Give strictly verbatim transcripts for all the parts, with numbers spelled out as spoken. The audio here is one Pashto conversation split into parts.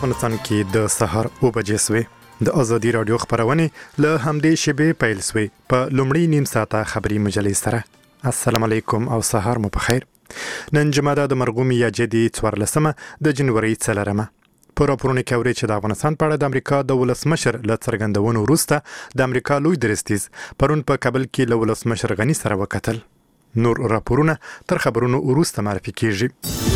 افغانستان کې د سحر او بجې سوې د ازادي رادیو خبرونه له همدې شبي پیل سوې په لومړی نیم ساعته خبري مجلې سره. السلام علیکم او سحر مو بخیر. نن جمعه د مرغوم یا جدي څوارلسمه د جنوري څلورمه. په راپورونه کې اوري چې د افغانستان په اړه د امریکا د ولسمشر له څرګندونو وروسته د امریکا لوی درستیز پرون په کابل کې له ولسمشر غني سره وکتل. نور راپورونه تر خبرونو وروسته معرفي کیږي.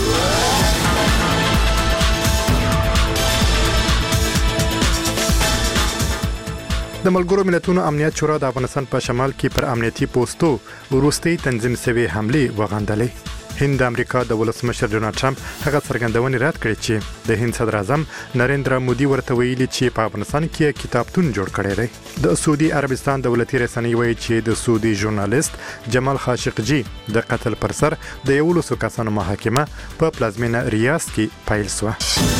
د ملګرو ملتونو امنیت شورا د افغانستان په شمال کې پر امنیتي پوسټو وروستي تنظیم شوی حمله وغندلې. هند امریکا د ولسمشر ډونالد ټرمپ هغه څرګندونې رد کړې چې د هند صدر اعظم نریندرا مودي ورته ویلي چې په افغانستان کې کتابتون جوړ کړی دی. د سعودي عربستان دولتي رسنۍ وایي چې د سعودي ژورنالیست جمال خاشقجي د قتل پر سر د یولسو کسانو محاکمه په پلازمینه ریاض کې پیل شوه.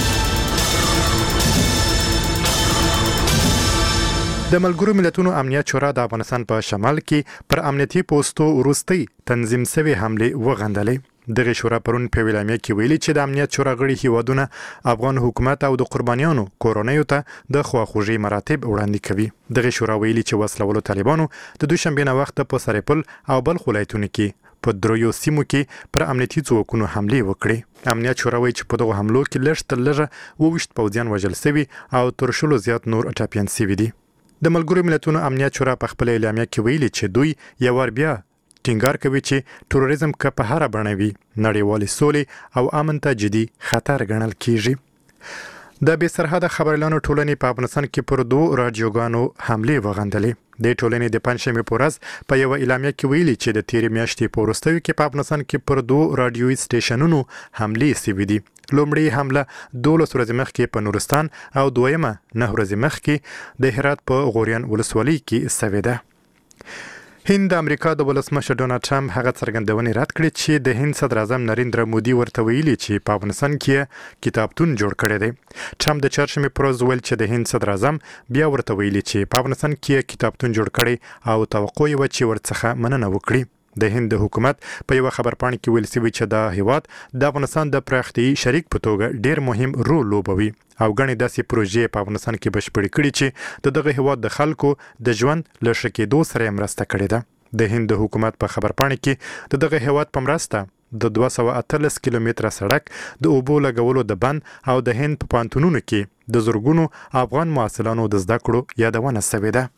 د ملګرو ملتونو امنیت شورا د افغانستان په شمال کې پر امنیتي پوسټو وروستي تنظیم شوی حمله وغندلې. دغه شورا پرون په ویلامه کې ویلي چې د امنیت شورا غړي هیوادونه افغان حکومت او د قربانیانو کورونیو ته د خواخوږي مراتب وړاندې کوي. دغه شورا ویلي چې وسلوالو طالبانو د دوشنبه نه وخت په سرپل او بلخ ولایتونو کې په دریو سیمو کې پر امنیتي ځواکونو حمله وکړي. امنیت شورا وایي چې په دغه حملو کې لږ تر لږه وویشت پوځیان وژل شوي او تر شلو زیات نور ټپیان شوي دي. د ملګرو ملتونو امنیت شورا په خپل اعلامیه کې ویلي چې دوی یو ور بیا ټینګار کوي چې تروریزم که په هر بڼه وي نړیوال سولې او امن ته جدي خطر ګڼل کیږي. د بې سرحده خبريالانو ټولنې په افغانستان کې پر دوه رادیوګانو حمله وغندلې. د ټولنې د پنځمې پورز په یو اعلامیه کې ویلي چې د تیر میاشتې په وروستیو کې په افغانستان کې پر دوه رادیوي سټیشنونو حمله شوې دي. لومړی حمله دولس ورځې مخکې په نورستان او دویمه نه ورځې مخکې د هرات په غوریان ولسوالۍ کې شوې ده. هند امریکا د ولسمشر ډونالد ټرمپ هغه څرګندونې رد کړې چې د هند صدر اعظم نریندرا مودي ورته ویلي چې په افغانستان کې کتابتون جوړ کړی دی. ټرمپ د چهارشنبې پر ورځ ویل چې د هند صدر اعظم بیا ورته ویلي چې په افغانستان کې کتابتون جوړ کړی او توقع یې و چې ورڅخه مننه وکړي. د هند حکومت په یو خبرپاڼه کې ویل شوی چې دا هیواد د افغانستان د پراختي شریک په توګه ډیر مهم رول لوبوي او غني داسې پروژې په افغانستان کې بشپړې کړې چې د دغه هیواد د خلکو د ژوند له ښه کېدو سره مرسته کړې ده. د هند حکومت په خبرپاڼه کې د دغه هیواد په مرسته د دوه سوه اتلس کیلومتره سړک د اوبو لګولو د بند او د هند په پانتونونو کې د زورګونو افغان محصلانو د زده کړو یادونه شوې ده.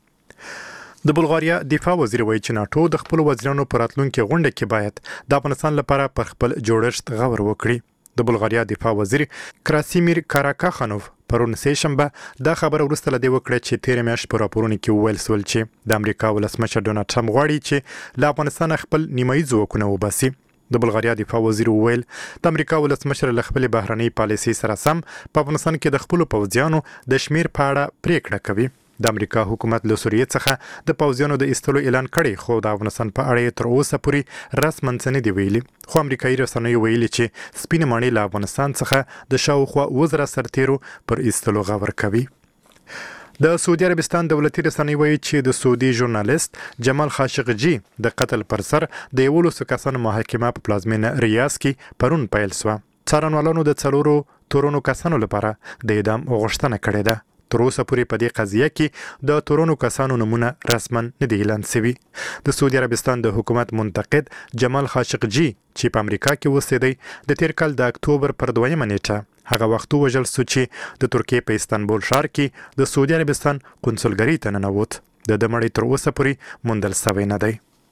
د بلغاریا دفاع وزیر وایي چې ناتو د خپل وزیرانو پر راتلونکي غونډه کې باید د افغانستان لپاره پر خپل جوړښت غور وکړي. د بلغاریا دفاع وزیر کراسیمیر کاراکاخانوف پرون سه شنبه دا خبره وروسته لدی وکړه چې تیر میاشت په راپورونو کې ویل سول چې د امریکا ولسمشر ډونالد ټرمپ غواړي چې له افغانستان خپل نیمایي ځواکونه وباسي. د بلغاریا دفاع وزیر ویل د امریکا ولسمشر له خپل بهرنۍ پالیسي سره سم په افغانستان کې د خپل پوځیانو د شمیر په اړه پریکړه کوي. د امریکا حکومت له سوریې څخه د پوځیانو د ایستلو اعلان کړی خو د افغانستان په اړه تر اوسه پورې رسماً څه نه دی ویلي. خو امریکایي رسنیو ویلي چې سپینې ماڼۍ له افغانستان څخه د شاوخوا اووه زره سرتیرو پر ایستلو غور کوي. د سعودي عربستان دولتي رسنۍ وایي چې د سعودي ژورنالیست جمال خاشقجي د قتل پر سر د یولسو کسانو محاکمه په پلازمینه ریاض کې پرون پیل شوه. څارنوالانو د څلورو تورنو کسانو لپاره د اعدام غوښتنه کړې ده. تر اوسه پورې په دې قضیه کې د تورنو کسانو نمونه رسما نه دی اعلان شوی. د سعودي عربستان د حکومت منتقد جمال خاشقجي چې په امریکا کې اوسېدی د تیر کال د اکتوبر پر دویمه نیټه هغه وخت وژل شو چې د ترکیې په استانبول ښار کې د سعودي عربستان قونسلګرۍ ته ننوت. د ده مړی تر اوسه پورې موندل شوی نه دی.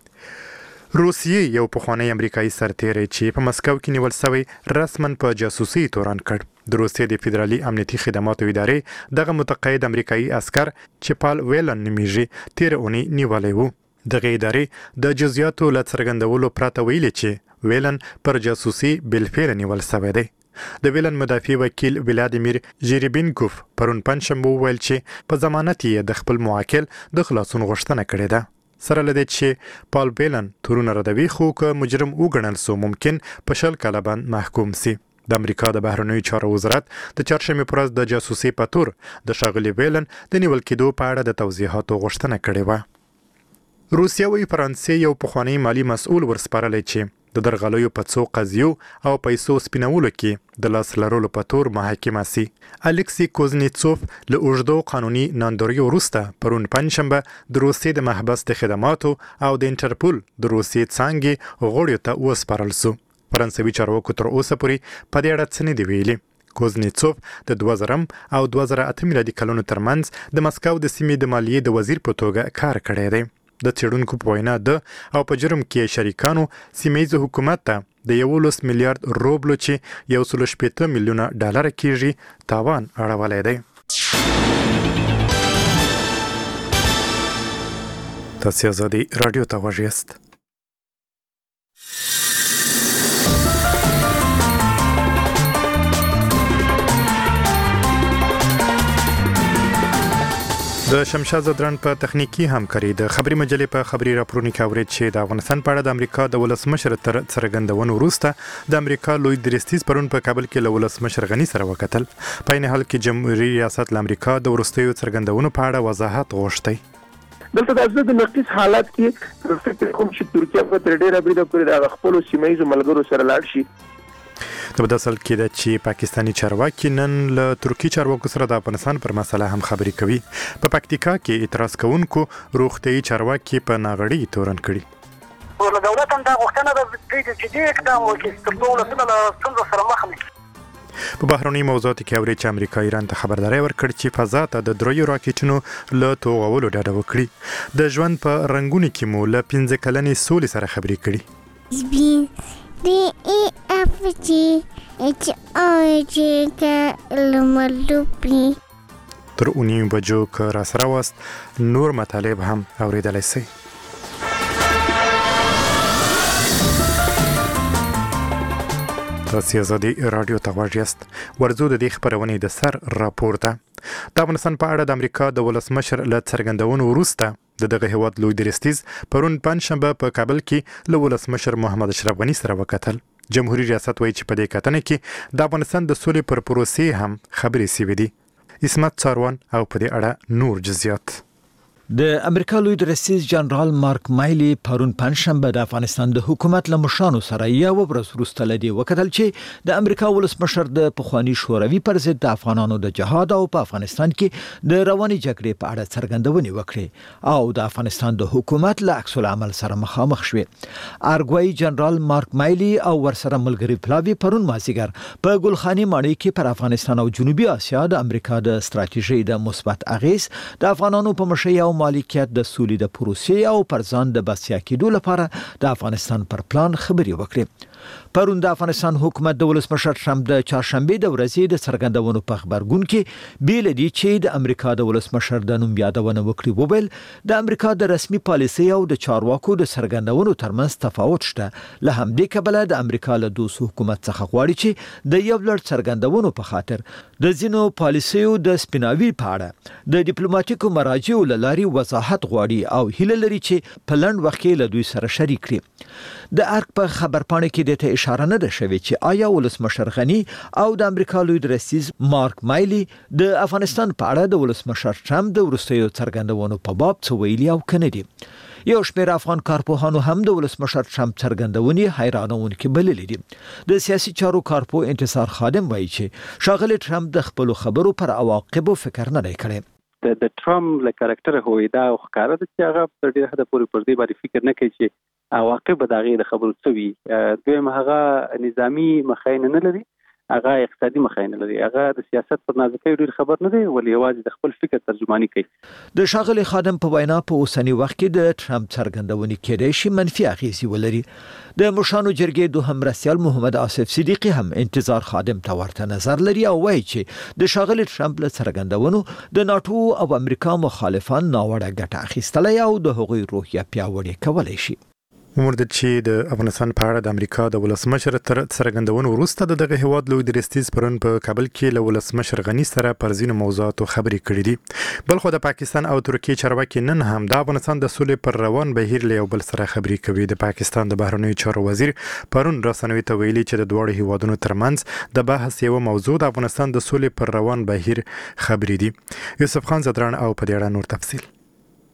روسیې یو پخوانی امریکایي سرتیری چې په مسکو کې نیول شوی رسما په جاسوسي تورن کړ. د روسیې د فدرالي امنیتي خدماتو ادارې دغه متقاعد امریکایي عسكر چې پال ویلن نومیږي تیر اونۍ نیولی وو. دغه ادارې د جزئیاتو له څرګندولو پرته ویلي چې ویلن پر جاسوسي بالفعل نیول شوی دی. د ویلن مدافع وکیل ولادیمیر ژیربینکوف پرون پنځشنبه وویل چې په ضمانت یې د خپل موکل د خلاصون غوښتنه کړې ده. سره لدې چې پال ویلن تورونه ردوي خو که مجرم وګڼل سو ممکن په شل کاله باندې محکوم سي. د امریکا د بهرنیو چارو وزارت د چهارشنبې پر ورځ د جاسوسي په تور د ښاغلي ویلن د نیول کېدو په اړه د توضیحاتو غوښتنه کړې وه. روسیه وی فرانسې یو پخوانی مالی مسؤل ورسپارلی چې د درغلیو په څو قضیو او پیسو سپینولو کې د لاس لرلو په تور محاکمه سي. الکسی کوزنیتسوف له اوږدو قانوني ناندریو وروسته پرون پنجشنبه د روسیې د محبس د خدماتو او د انټرپول د روسیې څانګې غړیو ته وسپارل سو. فرانسوي چارواکو تر اوسه پورې په دې اړه څه نه دي ویلي. کوزنیتسوف د دوه زره او دوه زره اته میلادي کلونو ترمنځ د مسکو د سیمې د مالیې د وزیر په توګه کار کړی دی. د څېړونکو په وینا ده او په جرم کې شریکانو سیمه‌ییز حکومت ته د یولس میلیارډ روبلو چې یو سل شپېته میلیونه ډالر کېږي تاوان اړولی دی. تاسو آزادي رادیو ته غوږ یاست. د شمشاد زدران په تخنیکی همکاري د خبري مجلې په خبري راپورونو کې اورید چې د افغانستان په اړه د امریکا د ولسمشر تر څرګندونو وروسته د امریکا لوی درستیز پرون په کابل کې له ولسمشر غني سره وکتل. په این حال کې جمهوریت ریاست له امریکا د ورستیو څرګندونو په اړه وضاحت غوښتي. دلته د نقص حالات کې فکر کوم چې ترکیه په تر ډیره بریده پورې د خپل سیمایي ملګرو سره لاړ شي. د بداسل کې د چې پاکستانی چارواکي نن له ترکی چارواکو سره د افغانستان پر مسله هم خبرې کوي. په پکتیکا کې اعتراض کوونکو روغتيایي چارواکي په ناغړي تورن کړي. له دولت هم دا غوښتنه ده چې جدي اقدام وکړي ترڅو ولسونه له ستونزو سره مخ نه کړي. په بهرني موضوعاتو کې اوري چې امریکا ایران ته خبرداري ورکړه چې فضا ته د دریو راکټونو له توغولو ډډه وکړي. د ژوند په رنگونو کې مو له پنځه کلنې سولې سره خبرې کړي. D E F G H I J K L M N O P تر اونیو بجو که را سره واست نور مطالب هم اوریدلی سي. تاسو آزادي رادیو ته غوږ یاست. ورځو د دې خبرونې د سر راپور ته د افغانستان په اړه د امریکا د ولسمشر له څرګندونو وروسته د دغه هیواد لوی درستیز پرون پنجشنبه په کابل کې له ولسمشر محمد اشرف غني سره وکتل. جمهوریت ریاست وایي چې په دې کتنه کې د افغانستان د سولې پر پروسې هم خبرې سوي دي. اسمت څاروان او په دې اړه نور جزئیات. د امریکا لوی درستیز جنرال مارک مایلی پرون پنجشنبه د افغانستان د حکومت له مشرانو سره یو ورځ وروسته لدی وکتل چې د امریکا ولسمشر د پخوانی شوروي پر ضد د افغانانو د جهاد او په افغانستان کې د رواني جګړې په اړه څرګندونې وکړي او د افغانستان د حکومت له عکس العمل سره مخامخ شوي. ارګوي جنرال مارک مایلی او ورسره ملګری پلاوی پرون مازیګر په ګلخاني ماڼۍ کې پر افغانستان او جنوبي اسیا د امریکا د ستراتیژۍ د مثبت اغیز د افغانانو په مشرۍ او مالکیت د سولې د پروسې او پر ځان د بسیا کېدو لپاره د افغانستان پر پلان خبرې وکړي. پرون د افغانستان حکومت د ولسمشر ټرمپ د چهارشنبه د ورځې د څرګندونو په خبرګون کې بیل دي چې د امریکا د ولسمشر د نوم یادونه وکړي. وویل د امریکا د رسمي پالیسۍ او د چارواکو د څرګندونو ترمنځ تفاوت شته. له همدې کبله د امریکا له دوست حکومت څخه غواړي چې د یو لړ څرګندونو په خاطر د ځینو پالیسیو د سپیناوي په اړه د ډیپلوماټیکو مراجعو له لارې وضاحت غواړي او هیله لري چې په لنډ وخت کې له دوی سره شریک کړي. د ارګ په خبرپاڼه کې د ته اشاره نه ده شوې چې آیا ولسمشر غني او د امریکا لوی درستیز مارک مایلی د افغانستان په اړه د ولسمشر ټرمپ د وروستیو څرګندونو په باب څه ویلي او کنه دي. یو شمېر افغان کارپوهانو هم د ولسمشر ټرمپ څرګندونې حیرانونکې بللې دي. د سیاسي چارو کارپو انتصار خادم وایي چې ښاغلی ټرمپ د خپلو خبرو پر عواقبو فکر نه دی کړی. د ټرمپ له کاراکټر هویدا او ښکارا د چې هغه تر ډیره حده پورې پر دې باندې فکر نه کوي چې عواقب به د هغې د خبرو څه وي. دویم هغه نظامي مخاینه نه لري، هغه اقتصادي مخاینه لري، هغه د سیاست پر نازکۍ ډیر خبر نه دی ولې یوازې د خپل فکر ترجمانی کوي. د ښاغلي خادم په وینا په اوسنی وخت کې د ټرمپ څرګندونې کېدای شي منفي اغېزې ولري. د مشرانو جرګې دوهم مرستیال محمد آصف صدیقي هم انتظار خادم ته ورته نظر لري او وایي چې د ښاغلي ټرمپ له څرګندونو د ناتو او امریکا مخالفان ناوړه ګټه اخیستلی او د هغوی روحیه پیاوړې کولی شي. ومرد چې د افغانستان په اړه د امریکا د ولسمشر تر څرګندونو وروسته د دغه هیواد لوی درستیز پرون په کابل کې له ولسمشر غني سره پر ځینو موضوعاتو خبرې کړې دي. بل خو د پاکستان او ترکیې چارواکي نن هم د افغانستان د سولې پر روان بهیر له یو بل سره خبرې کوي. د پاکستان د بهرنیو چارو وزیر پرون رسنیو ته ویلي چې د دواړو هیوادونو ترمنځ د بحث یو موضوع د افغانستان د سولې پر روان بهیر خبرې دي. یوسف خان زدران او په دې اړه نور تفصیل.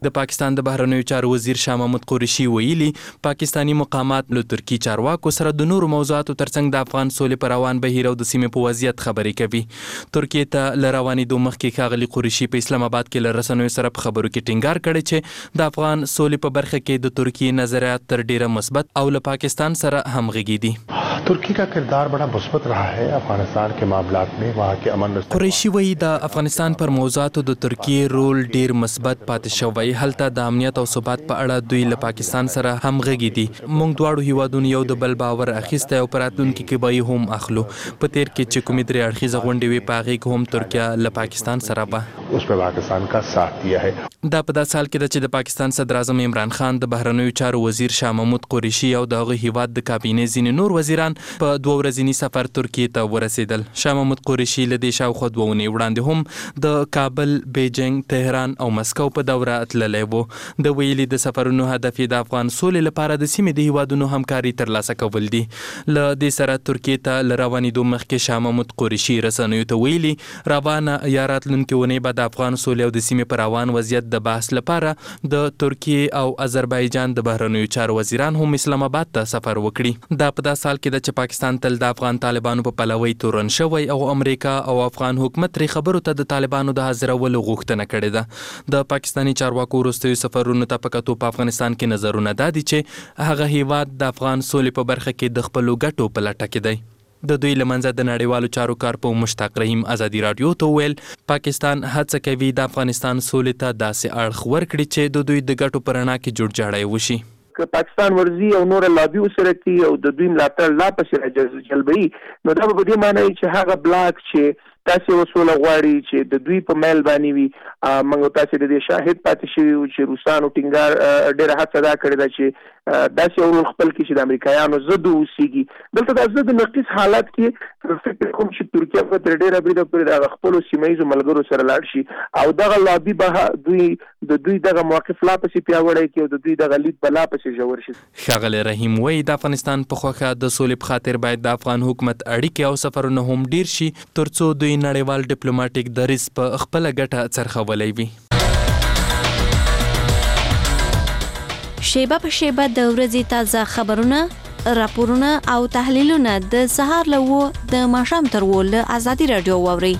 د پاکستان د بهرنیو چارو وزیر شاه محمود قریشي ویلي پاکستانی مقامات له ترکی چارواکو سره د نورو موضوعاتو ترڅنګ د افغان سولې پر روان بهیر او د سیمې په وضعیت خبرې کوي. ترکیې ته له روانېدو مخکې ښاغلي قریشي په اسلام آباد کې له رسنیو سره په خبرو کې ټینګار کړی چې د افغان سولې په برخه کې د ترکیې نظریات تر ډیره مثبت او له پاکستان سره همغږي دي. ترکی کا کردار بڑا مثبت رہا ہے افغانستان کے معاملات میں. وہاں کے امن قریشي وایي د افغانستان پر موضوعاتو د ترکیې رول ډیر مثبت پاتې شوی. هلته د امنیت او ثبات په اړه دوی له پاکستان سره همغږي دي. موږ دواړو هیوادونو یو د بل باور اخیستی او په راتلونکي کې به یې هم اخلو. په تیر کې چې کومې درې اړخیزه غونډې وې په هغې کې هم ترکیه له پاکستان سره به اس میں پاکستان کا ساتھ دیا ہے. دا په داسې حال کې ده چې د پاکستان صدر اعظم عمران خان د بهرنیو چارو وزیر شاه محمود قریشي او د هغه هیواد د کابینې ځینې نور وزیران په دوه ورځني سفر ترکیې ته ورسېدل. شاه محمود قریشي له دې شاوخوا دوه اونۍ وړاندې هم د کابل، بیجینګ، تهران او مسکو په دوره تللی و. د ویلي د سفرونو هدف یې د افغان سولې لپاره د سیمې د هیوادونو همکاري ترلاسه کول دي. له دې سره ترکیې ته له روانېدو مخکې شاه محمود قریشي رسنیو ته ویلي روانه یا راتلونکې اونۍ به د افغان سولې او د سیمې په روان وضعیت د بحث لپاره د ترکیې او آذربایجان د بهرنیو چارو وزیران هم اسلام آباد ته سفر وکړي. دا په داسې حال کې ده چې پاکستان تل د افغان طالبانو په پلوۍ تورن شوی او امریکا او افغان حکومت ترې خبرو ته د طالبانو د حاضرولو غوښتنه کړې ده. د پاکستاني چارواکو وروستیو سفرونو ته په کتو په افغانستان کې نظرونه دا دي چې هغه هیواد د افغان سولې په برخه کې د خپلو ګټو په لټه کې دی. د دوی لمنځه د نړیوالو چارو کارپو مشتاق رحیم ازادي رادیو ته ویل پاکستان هڅه کوي د افغانستان سولې ته داسې اړخ ورکړي چې د دوی د ګټو په رڼا کې جوړجاړی وشي. که پاکستان ورزي او نور لابي سره کوي او د دوی ملاتړ لا پسې راجلبوي نو دا به دې معنی چې هغه بلاک چې تاسو وسوله غواړي چې د دوی په میل باندې وي موږ تاسو د دې شاهد پاتې شوی او چې روسانو ټینګار ډېر هڅه دا کړې ده چې داسې اول خپل کې چې د امریکایانو ضد اوسېږي. دلته د ضد نقیص حالت کې فکر کوم چې ترکیه په تر ډېره بریده پورې د خپلو سیمه ییزو ملګرو سره لاړ شي او دغه لابي به دوی د دوی دغه موقف لا پسې پیاوړی کړي او د دوی دغه لید به لا پسې ژور شي. ښاغلی رحیم وایي د افغانستان په خوښه د سولې په خاطر باید د افغان حکومت اړیکې او سفرونه هم ډیر شي تر څو دوی نړیوال ډیپلوماټیک دریځ په خپله ګټه څرخولی وي. شیبه په شیبه د ورځې تازه خبرونه، راپورونه او تحلیلونه د سهار له اوه د ماښام تر اوه له ازادي راډیو واورئ.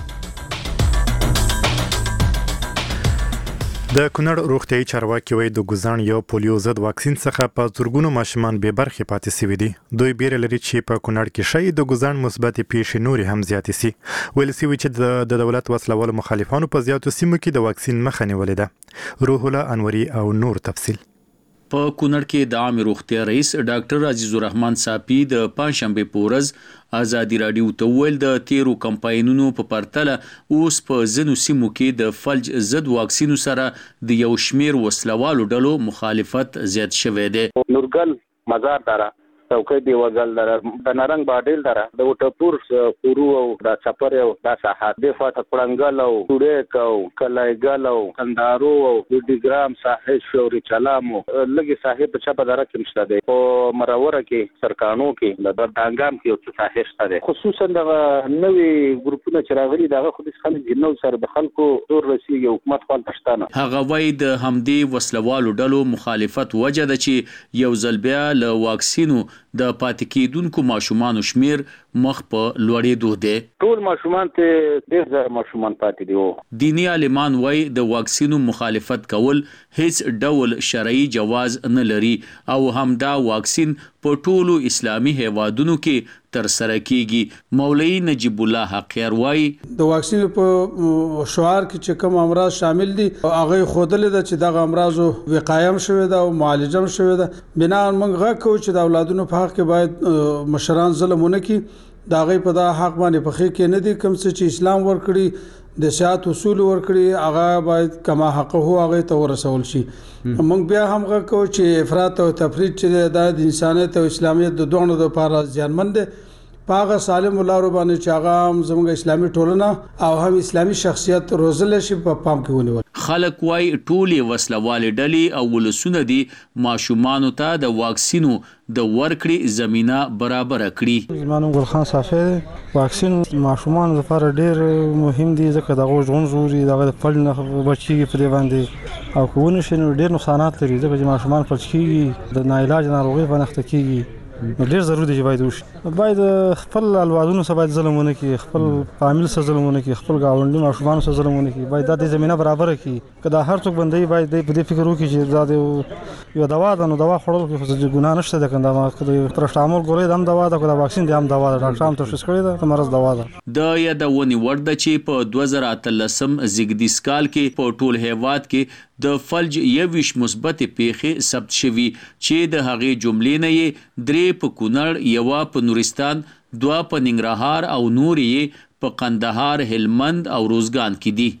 د کونړ روغتیايي چارواکي وایي د ګوزان یو پولیو ضد واکسین څخه په زرګونو ماشومان بې برخې پاتې شوي دي. دوی بیره لري چې په کونړ کې شی د ګوزان مثبتې پیښې نورې هم زیاتې سي. ویل شوي چې د دولت وسلوالو مخالفانو په زیاتو سیمو کې د واکسین مخه نیولې ده. روح الله انوري او نور تفصیل. په کونړ کې د عام روغتیا رئیس ډاکټر عزیز الرحمن صاحب د پنځشنبه په ورځ ازادي راډیو ته ویل د تیرو کمپاینونو په پرتله اوس په ځینو سیمو کې د فلج ضد واکسینو سره د یو شمیر وسلوالو ډلو مخالفت زیات شوی دی. نورګل مزار دره څوکۍ دی وګل دره د نارنګ باډیل دره د وټپور پورو او د چپر او د ساحات د فاته پړنګل او ټوډیک او کلایګل او کندارو او ډیګرام ساحل شوري چلامو لګي صاحب په چپه دره کې مشته دی او مروره کې سرکانو کې د دانګام کې او صاحب شته دی. خصوصا د نوې ګروپونو چې راغلي دغه خو د خلک جنو سره د خلکو تور رسیږي حکومت خپل پښتانه. هغه وایي د همدې وسلوالو ډلو مخالفت وجه ده چې یو ځل بیا له واکسینو د پاتې کېدونکو ماشومانو شمیر مخ په لوړېدو دی. ټول ماشومان ته ډېر زیات ماشومان پاتې دي. دینی عالمان وایي د واکسینو مخالفت کول هیڅ ډول شرعي جواز نه لري او همدا واکسین په ټولو اسلامي هیوادونو کې تر سره کیږي. مولوی نجیب الله حقیار وایي د واکسین په شعار کې چې کوم امراض شامل دي هغه خودل د چې دغه امراض وقایم شوی دا او معالجه شوی دا بنا موږ غوښتو چې د اولادونو په حق کې باید مشران ظلمونه کوي دا غي په دا حق باندې په خې کې نه دي کوم چې اسلام ورکړي د شات اصول ورکړي هغه باید کما حق هو هغه ته ورسول شي. موږ بیا هم غوښتو چې افراط او تفریط چې د انسانیت او اسلامیت د دوه د لپاره ځانمند دي پاغه سالم لارو باندې چې هغه زموږ اسلامي ټولنه او هم اسلامي شخصیت روزل شي په پام کې ونیول. خلک وای ټولې وسلوالې ډلې او ولسونه دي ماشومانو ته د واکسینو د ورکړې زمينه برابر کړي. زمانو ګل خان صافي واکسین ماشومان لپاره ډیر مهم دي ځکه د غوږ ژوري دغه فل نه بچي په دې باندې او کوونه شنو ډیر نقصانات لري ځکه چې ماشومان پلچکی د ناعلاج ناروغي باندې اخته کیږي ډیر ضروري دی چې باید وشي باید خپل الوادونو سره باید ظلمونه کوي خپل فامیل سره ظلمونه کوي خپل گاونډي ماشومان سره ظلمونه کوي باید د زمينه برابر کړي کله هر څوک بندي باید په دې فکر وکړي چې دا یو دوا ده نو دوا خورل کې خو ګناه نشته د کنده ما پرشتامول ګولې هم دوا ده کله واکسین دی هم دوا ده ډاکټر هم تشخیص کړی ده مرز دوا ده د یادونی ورده چې په دوه زره اتلسم زیږدیز کال کې په ټول هیواد کې د فلج یویش مثبت پیښې ثبت شوي چې د هغې جملې نه یې درې په کونړ یوه په نورستان دوه په ننګرهار او نورې یې په قندهار هلمند او روزګان کې دي.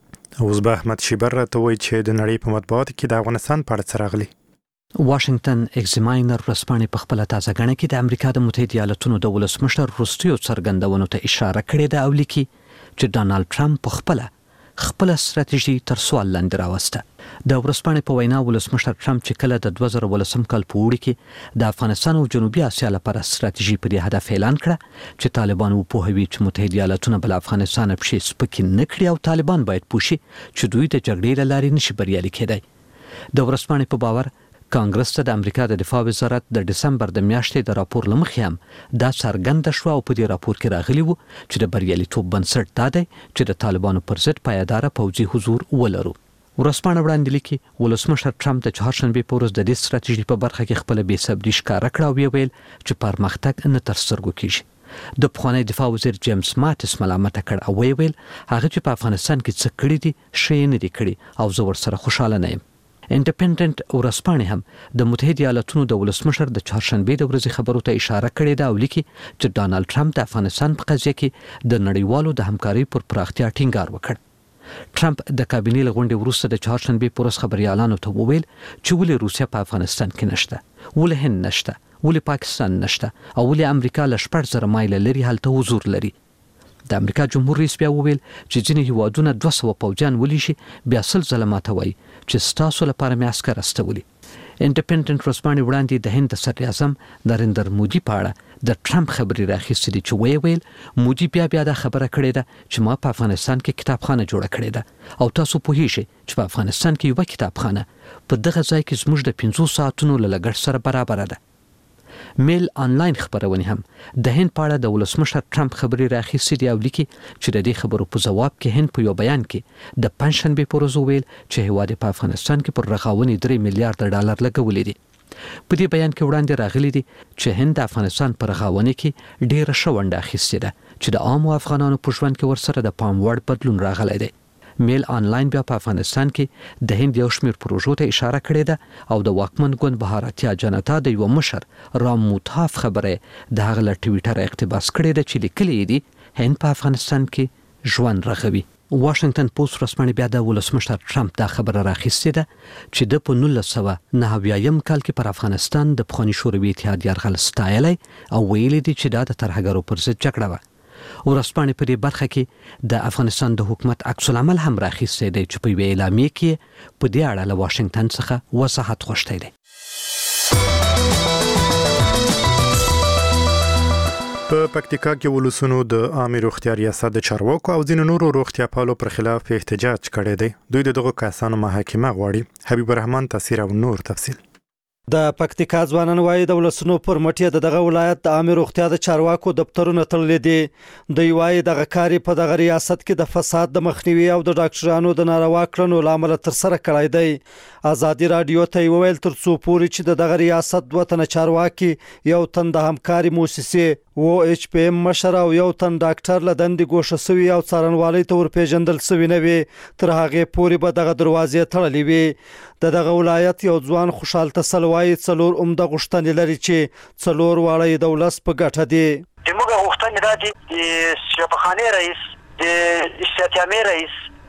اوس به احمد شیبر راته وایي چې د نړۍ په مطبوعاتو کې د افغانستان په اړه څه راغلي. واشنگټن ایگزاماینر ورځپاڼې په خپله تازه ګڼه کې د امریکا د متحده ایالتونو د ولسمشر وروستیو څرګندونو ته اشاره کړې ده او لیکي چې ډانالډ ټرمپ په خپله خپل ستراتیژي تر سوال لاندې راوسته. د ورځپاڼې په وینا ولسمشر ټرمپ چې کله د دوه زره ولسم کال په اوړي کې د افغانستان او جنوبي اسیا لپاره ستراتیژي په دې هدف اعلان کړه چې طالبان وپوهوي چې متحده ایالتونه بل افغانستان پښې سپکې نه کړي او طالبان باید پوه شي چې دوی د جګړې له لارې نشي بریالي کېدای. د ورځپاڼې په باور کانګرس ته د امریکا د دفاع وزارت د دسمبر د میاشتې د راپور له مخې هم دا څرګنده شوه او په دې راپور کې راغلي وو چې د بریالیتوب بنسټ دا دی چې د طالبانو پر ضد پایداره پوځي حضور ولرو. ورځپاڼه وړاندې لیکي ولسمشر ټرمپ د چهارشنبې په ورځ د دې ستراتیژي په برخه کې خپله بې صبري ښکاره کړه او ویې ویل چې پرمختګ نه تر سترګو کېږي. د پخوانی دفاع وزیر جیمز ماتس ملامته کړ او ویې ویل هغه چې په افغانستان کې څه کړي دي ښه یې نه دي کړي او زه ورسره خوشحاله نه یم. انډیپندنت ورځپاڼې هم د متحده ایالتونو د ولسمشر د چهارشنبې د ورځې خبرو ته اشاره کړې ده او لیکي چې ډانالډ ټرمپ د افغانستان په قضیه کې د نړیوالو د همکارۍ پر پراختیا ټینګار وکړ. ټرمپ د کابینې له غونډې وروسته د چهارشنبې په ورځ خبریالانو ته وویل چې ولې روسیه په افغانستان کې نشته، ولې هند نشته، ولې پاکستان نشته او ولې امریکا له شپږ زره مایله لري هلته حضور لري. د امریکا جمهور رئیس بیا وویل چې ځینې هیوادونه دوه سوه پوځیان ولیشي بیا سل ځله ماته وایي چې ستاسو لپاره مې عسکر استولي. انډیپندنت ورځپاڼې وړاندې د هند د صدر اعظم نریندر مودي په اړه د ټرمپ خبرې راخیستې دي چې ویې ویل مودي بیا بیا دا خبره کړې ده چې ما په افغانستان کې کتابخانه جوړه کړې ده او تاسو پوهیږئ چې په افغانستان کې یوه کتابخانه په دغه ځای کې زموږ د پنځو ساعتونو له لګښت سره برابره ده. میل آنلاین خبرونه هم د هند په اړه د ولسمشر ټرمپ خبرې راخیستې دي او لیکي چې د دې خبرو په ځواب کې هند په یو بیان کې د پنځشنبې په ورځ ویل چې هیواد په افغانستان کې پر رغاونې درې میلیارډ ډالر لګولي دي. په دې بیان کې وړاندې راغلي دي چې هند د افغانستان پر رغاونې کې ډیره ښه ونډه اخیستې ده چې د عامو افغانانو په ژوند کې ورسره د پام وړ بدلون راغلی دی. میل آنلاین بیا په افغانستان کې د هند یو شمېر پروژو ته اشاره کړې ده او د واکمن ګوند بهارتیا جنتا د یو مشر رام موتاف خبره د هغه له ټویټر اقتباس کړې ده چې لیکلي دي هند په افغانستان کې ژوند رغوي. واشنگټن پوسټ ورځپاڼې بیا د ولسمشر ټرمپ دا خبره راخیستې ده چې د په نولس سوه نهه اویایم کال کې پر افغانستان د پخواني شوروي اتحاد یرغل ستایلی او ویلي دي چې دا د ترهګرو پر ضد جګړه وه. ورځپاڼې په دې برخه کې د افغانستان د حکومت عکس العمل هم راخیستی دی چې په یوې اعلامیې کې په دې اړه له واشنګټن څخه وضاحت غوښتی دی. په پکتیکا کې ولسونو د عامه روغتیا ریاست د چارواکو او ځینو نورو روغتیا پالو پر خلاف احتجاج کړی دی. دوی دغه کسانو محاکمه غواړي. حبیب الرحمن تفسیر او نور تفصیل. د پکتیکا ځوانان وایي د ولسونو پر مټ د دغه ولایت د عامه روغتیا د چارواکو دفترونه تړلي دي. دوی وایي دغه کار په دغه ریاست کې د فساد د مخنیوي او د ډاکټرانو د ناروا کړنو لامل تر سره کړی دی. ازادي رادیو ته ویل تر څو پورې چې د دغه ریاست دوه تنه چارواکي یو تن د همکاري مؤسسې او ایچ پی ام مشر او یو تن ډاکټر له دندې ګوښه سوي او څارنوالۍ ته ورپېژندل سوي نه وي تر هغې پورې به دغه دروازې تړلې وي. د دغه ولایت یو ځوان خوشحال تسل وایي څلور عمده غوښتنې لري چې څلور واړه یې د ولس په ګټه دي. زموږ غوښتنې دا دي د شفاخانې رئیس، د استعتامي رئیس،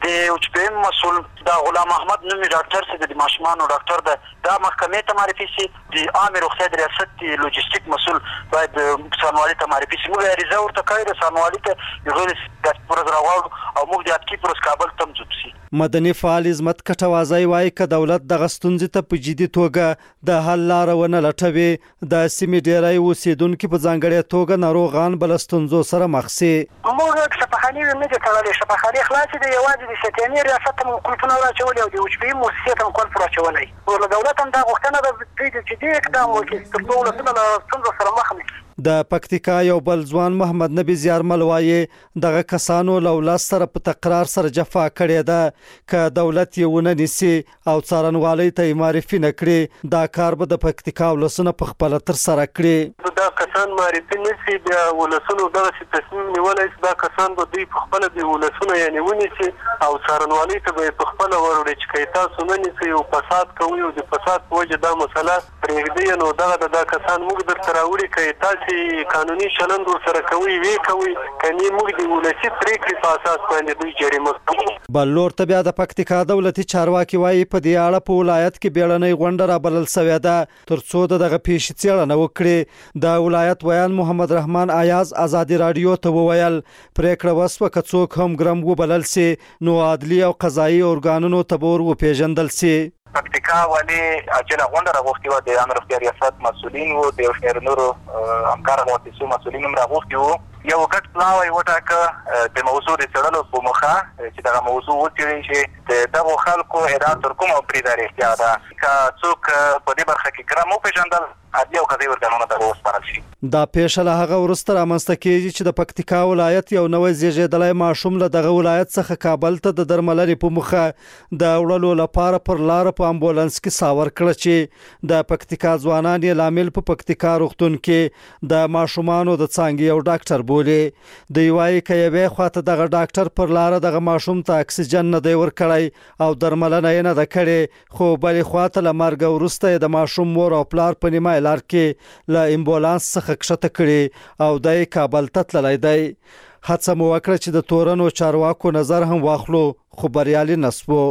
د اوچبیم مسول دا غلام احمد نومي ډاکټر چې د ماشومانو ډاکټر ده دا محکمې ته معرفي شي. د عامه روغتیا د ریاست لوجستیک مسول باید ساموالي ته معرفي شي. موږ اړیزه ورته کوي د ساموالي ته یو د پروز راوړو او موږ د اتکی پروز کابل ته ځو شي. مدني فعال عظمت کټوازی وایي ک دولت د غستونځ ته په جدي توګه د حل لار ونه لټوي د سیمې ډیری اوسیدونکو په ځانګړې توګه ناروغان بلستونزو سره مخ سي. موږ شفاخاني نه دي تړلې شفاخاني خلاص دي یوازې د شتیاني ریاست هم کلتونه راچولې او د اوچبي مؤسسات هم کول راچولې او د دولت هم دا غوښتنه ده چې دې اقدام وکړي تر څو ولسونه له ستونزو سره مخ نه. د پکتیکا یو بل ځوان محمد نبی زیارمل وایي دغه کسانو له ولس سره په تقرار سره جفا کړې ده ک دولت یې ونه نیسي او څارنوالۍ ته معرفي نه کړي دا کار به د پکتیکا ولسونه په خپل تر سره کړي. دا کسان معرفي نشي د ولسونو دغه تصمیم نیولای شي دا کسان به دوی په خپل د ولسونو یعنی ونیسي او څارنوالۍ ته به په خپل وروړي چې تاسو نه نیسي او فساد کوي او د فساد په وجه دا مسله پرېږدي نو دغه د کسان موږ درته راوړي کوي تاسو قانوني چلند ورسره کوي وی کوي کني موږ د ولسی پریکړې په اساس باندې دوی جریمه کوي. بل لور ته بیا د پکتیکا دولتي چارواکي وایي په دې اړه په ولایت کې بیړنۍ غونډه را بلل شوې ده ترڅو دغه پیښې څېړنه وکړي. د ولایت ویان محمد رحمان آیاز ازادي رادیو ته وویل پریکړه وسوه که څوک هم ګرم وبلل سي نو عدلي او قضایي ارګانونو ته به وپېژندل سي. پکتیکا والی اجله غونډه راغوښتې وه د عامه روغتیا ریاست مسؤلین وو د یو شمېر نورو همکاره مؤسسو مسؤلین هم راغوښتي وو. یو ګډ پلاوی وټاکه د موضوع د څېړلو په موخه چې دغه موضوع وڅېړي چې د دغو خلکو ادعا تر کومه بریده رښتیا ده که څوک په دې برخه کې ګرم وپېژندل عدلي او قضایي ارګانونو ته به وسپارل شي. دا پیښه له هغه وروسته رامنځته کېږي چې د پکتیکا ولایت یو نوی زیږېدلی ماشوم له دغه ولایت څخه کابل ته د درملنې په موخه د وړلو لپاره پر لاره په امبولانس کې ساور کړه چې د پکتیکا ځوانان یې لامل په پکتیکا روغتون کې د ماشومانو د څانګې یو ډاکټر بولي. دوی وایي که یوې خواته دغه ډاکټر پر لاره دغه ماشوم ته اکسیجن نه دی ورکړی او درملنه یې نه ده کړې خو بلې خواته له مرګه وروسته یې د ماشوم مور او پلار په نیمه لار کې له امبولانس څخه کښته کړي او دی کابل ته تللی دی. هڅه مو وکړه چې د تورنو چارواکو نظر هم واخلو خو بریالي نسو.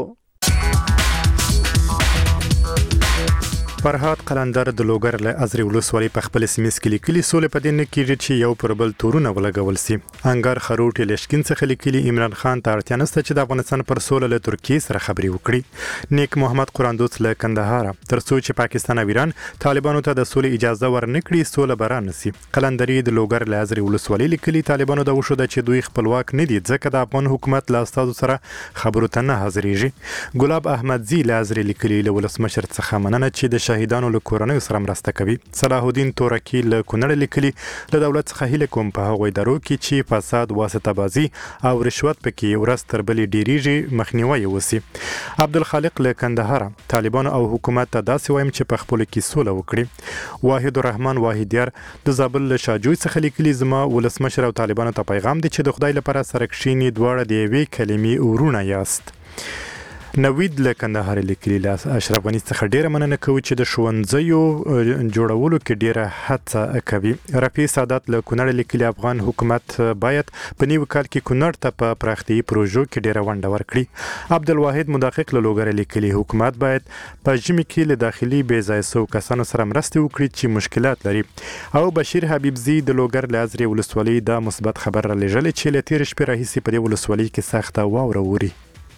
فرهاد قلندر د لوګر له ازري ولسوالۍ په خپل سیمه کې لیکلي سولې په دې نه کېږي چې یو پر بل تورونه ولګول سي. انګار خروټ لشکین څخه لیکلي عمران خان ته اړتیا نشته چې د افغانستان پر سوله له ترکیې سره خبرې وکړي. نیک محمد قراندوس له کندهار تر څو چې پاکستان او ایران طالبانو ته د سولې اجازه ورنکړي سوله بران نسی. قلندري د لوګر له ازري ولسوالۍ لیکلي طالبانو د وشو د چې دوی خپلواک نه دي ځکه د افغان حکومت له استادو سره خبرو ته نه حاضرېږي. ګلاب احمد زی له ازري لیکلي له ولسمشر څخه مننه چې د شهیدانو له کورنۍ سره مرسته کوي. صلاح الدین تورکی له کونړ لیکلي له دولت څخه هیله کوم په هغوی درو کې چې فساد واسطه بازي او رشوت پکې ورځ تر بلې ډیریږي مخنیوي وسی. عبدالخالق له کندهار طالبان او حکومت ته داسې وایم چې په خپل کې سوله وکړي. واحد الرحمن واحدیار د زابل له شاجوی څخه لیکلي زما ولسمشر او طالبانو ته پیغام دی چې د خدای لپاره سره کښینی دواړه د یوې کلمې ورونه یاست. نوید له کندهار لیکلي له اشرف غني څخه ډیره مننه کوي چې د ښوونځیو جوړولو کې ډیره هڅه کوي. رفیع سادات له کونړ لیکلي افغان حکومت باید په نیو کال کې کونړ ته په پراختیایي پروژو کې ډیره ونډه ورکړي. عبدالواحد مدقق له لوګر لیکلي حکومت باید په ژمي کې له داخلي بې ځای سوو کسانو سره مرستې وکړي چې مشکلات لري. او بشیر حبیبزي د لوګر له ازري ولسوالۍ دا مثبت خبر را لېږلی چې له تېرې شپې راهیسې په دې ولسوالۍ کې سخته واوره اوري.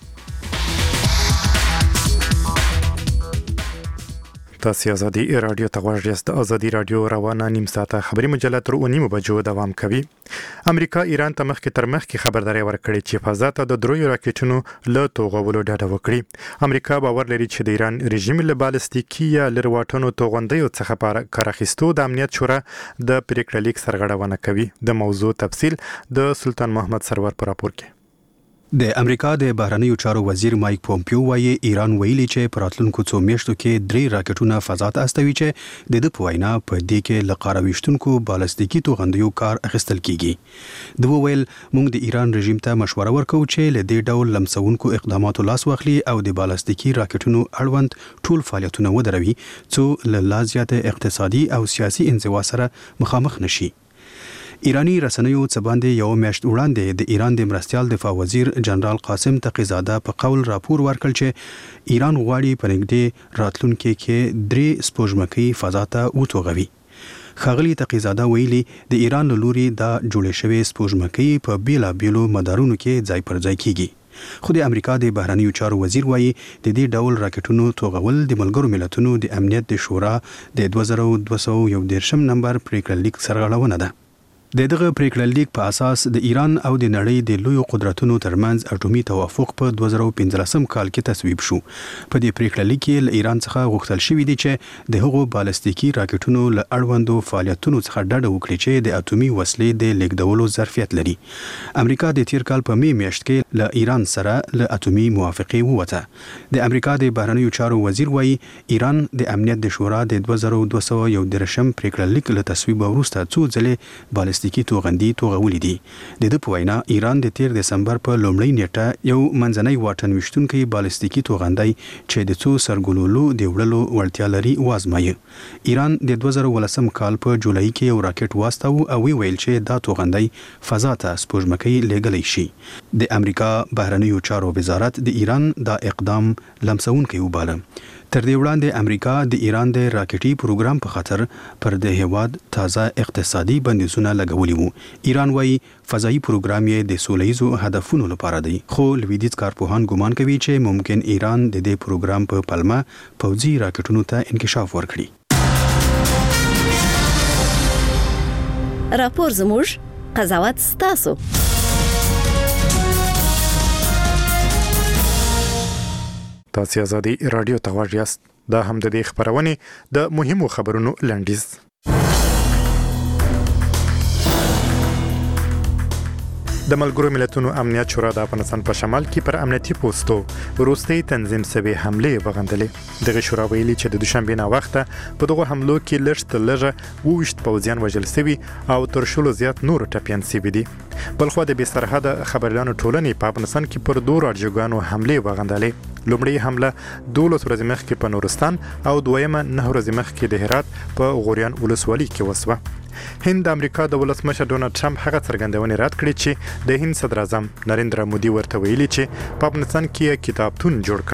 تاسو ازادي رادیو ته غواړئ یاست. ازادي رادیو روانه نیم ساعته خبري مجله تر اونیمو بجو دوام کوي. امریکا ایران ته مخکې تر مخکې خبرداري ورکړې چې فضا ته د دروي راکټونو له توغولو ډډه وکړي. امریکا باور لري چې د ایران رژیم له بالستیکي یا لرواټونو توغندیو څخه کار اخیستو د امنیت شورا د پریکړه لیک سرغړونه کوي. د موضوع تفصیل د سلطان محمد سرور پر راپور کې. د امریکا د بهرنیو چارو وزیر مایک پومپیو وایي ایران ویلي چې په راتلونکو څو میاشتو کې درې راکټونه فضا ته استوي چې د د په وینا په دې کې له قارویشتونکو بالستیکي توغندیو کار اخیستل کیږي. د ویل موږ د ایران رژیم ته مشوره ورکوو چې له دې ډول لمسونکو اقداماتو لاس واخلي او د بالستیکي راکټونو اړوند ټول فعالیتونه ودروي څو له لا زیاته اقتصادي او سیاسي انزوا سره مخامخ نشي. ایرانی رسنیو څه باندې یو میاشت وړاندې د ایران د مرستیال دفاع وزیر جنرال قاسم تقیزاده په قول راپور ورکړ چې ایران غواړي په نږدې راتلونکي کې درې سپوږمکۍ فضا ته وتوغوي. ښاغلي تقیزاده ویلي د ایران له لوري دا جوړې شوې سپوږمکۍ په بیلابیلو مدارونو کې ځای پر ځای کیږي. خو د امریکا د بهرنیو چارو وزیر وایي د دې ډول راکټونو توغول د ملګرو ملتونو د امنیت د شورا د دوه زره دوه سوه یو دېرشم نمبر پریکړه لیک سرغړونه ده. د دغه پریکړه لیک په اساس د ایران او د نړۍ د لوی قدرتونو ترمنځ اټومي توافق په دوه زره پنځلسم کال کې تصویب شو. په دې پریکړه لیک کې له ایران څخه غوښتل شوی دی چې د هغو بالستیکي راکټونو له اړوندو فعالیتونو څخه ډډه وکړي چې د اټومي وسلې د لیږدولو ظرفیت لري. امریکا د تیر کال په می میاشت کې له ایران سره له اټومي موافقه ووته. د امریکا د بهرنیو چارو وزیر وایي ایران د امنیت د شورا د دوه زره دوه سوه یو دېرشم پریکړه لیک له تصویب وروسته څو ځلې بالستیکي کی توغندي توغولې دي. د دې په وینا ایران د تیر دسمبر په لومړۍ نیټه یو منځنۍ واټن وشتونکي بالستیکي توغندي چې د څو سرګلولو د وړلو وړتیا لري وازمایي. ایران د دوه زره ولسم کال په جولای کې یو راکټ واستاو او ویل چې دا توغندي فضا ته سپوږمکۍ لیږلی شي. د امریکا بهرنیو چارو وزارت د ایران دا اقدام لمسونکی وباله. تر دې وړاندې امریکا د ایران د راکټي پروګرام په خاطر پر د هیواد تازه اقتصادي بندیزونه لګولي وو. ایران وايي فضایي پروګرام یې د سولهییزو هدفونو لپاره دی، خو لویدیځ کارپوهان ګومان کوي چې ممکن ایران د دې پروګرام په پلمه پوځي راکټونو ته انکشاف ورکړي. راپور زموږ، قضاوت ستاسو. تاسو ازادي رادیو ته غواړئ یاست. دا هم د دې خبرونه د مهمو خبرونو لنډیز. د ملګرو ملتونو امنیت شورا د افغانستان په شمال کې پر امنیتي پوسټو وروستي تنظیم سوي حمله وغندلې. دغه شورا ویلي چې د دوشنبه نه وخته په دغه حملو کې لږ تر لږه وویشت پوځیان وژل شوي او تر شلو زیات نور ټپیان شوي دي. بلخو د بې سرحده خبريالانو ټولنې په افغانستان کې پر دوه راډیوګانو حمله وغندلې. لومړی حمله دولس ورځې مخکې په نورستان او دویمه نه ورځې مخکې د هرات په غوریان ولسوالۍ کې وسوه. هند د امریکا د ولسمشر ډونالد ټرمپ هغه څرګندونې رد کړې چې د هند صدر اعظم نریندرا مودي ورته ویلي چې په افغانستان کې کتابتون جوړ